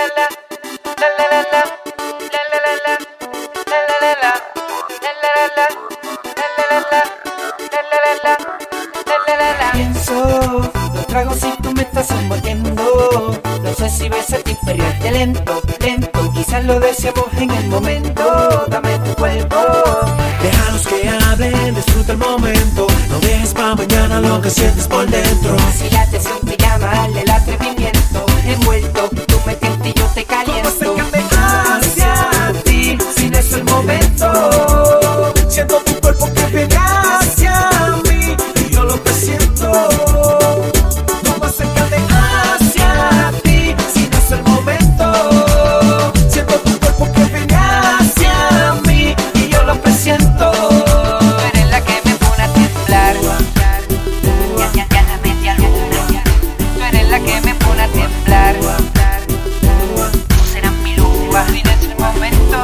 Pienso, los tragos si tú me estás envolviendo. No sé si ves a ti perrearte lento, lento. Quizás lo deseamos en el momento. Dame tu cuerpo. Déjalos que hablen, disfruta el momento. No dejes pa' mañana lo que sientes por dentro. Si la atención te llama, el atrevimiento. Envuelto, tú me tientas y yo te caliento. Acércame hacia ti, si no es el momento. Siento tu cuerpo que viene hacia mí y yo lo que siento. No me acercarme hacia ti, si no es el momento. Siento tu cuerpo que viene hacia mí y yo lo que siento. Tú eres la que me pone a temblar. Ya la metí al luna. Tú eres la que me pone a temblar. Tú serás mi luba. Si no es el momento.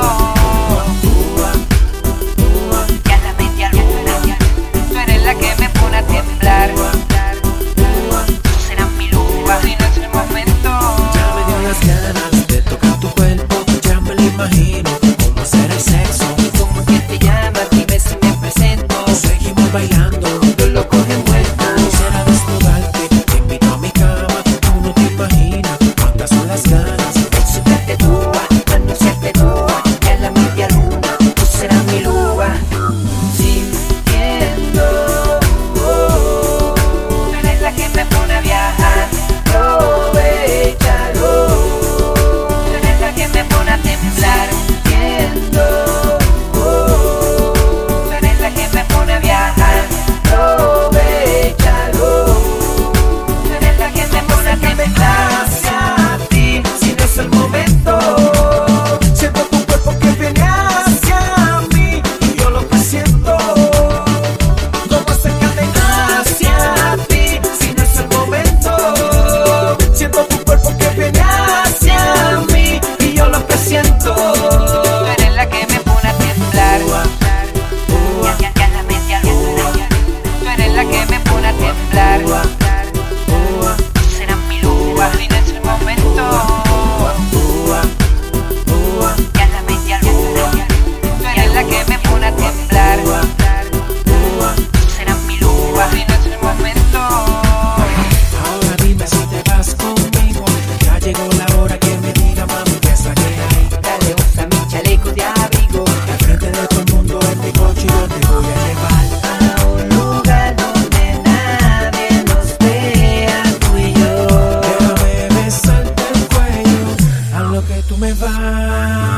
Ya la metí al luna. Tú eres la que me pone a temblar. Tú serás mi luba. Si no es el momento. Ya me dio las ganas de tocar tu cuerpo. Ya me lo imagino cómo será el sexo. Como que te llama, dime si me presento. Seguimos bailando, Yo lo cojo envuelto. quisiera desnudarte. Te invito a mi cama, tú no te imaginas cuántas son las ganas. Exultarte tú, anunciarte tú. Ya la media luna, tú serás mi luba. Sintiendo, tú eres la que me pone a viajar. Aprovechalo. Tú eres la que me pone a temblar. Sintiendo, tú eres la que me pone a viajar. Aprovechalo. Tú eres la que me pone a temblar. Hacia ti, si no es el momento. Siento tu cuerpo que viene hacia mí y yo lo que siento. Como acercarme hacia ti, si no es el momento. Siento tu cuerpo que viene hacia mí y yo lo que siento. Tú eres la que me pone a temblar. Ya la metí al luna. Tú eres la que me pone a temblar. Tú serás mi luba. Si no es el momento. Ya la metí al luna. Tú eres la que me pone a temblar. Tú serás mi luba. Si no es el momento. Ahora dime si te vas conmigo. Ya llegó la hora que me diga, mami, que es la que hay. Dale, usa mi chaleco de abrigo. Al frente de todo el mundo en mi coche yo te voy a llevar. A un lugar donde nadie nos vea, tú y yo. Déjame besarte el cuello, haz lo que tú me vas.